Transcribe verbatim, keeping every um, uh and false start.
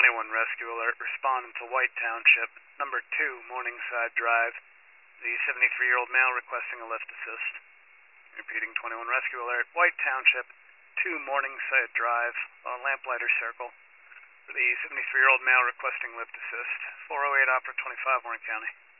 twenty-one rescue alert responding to White Township, number two Morningside Drive. The seventy-three-year-old male requesting a lift assist. Repeating twenty-one rescue alert, White Township, two Morningside Drive, uh, Lamplighter Circle. For the seventy-three-year-old male requesting lift assist, four oh eight Opera twenty-five, Warren County.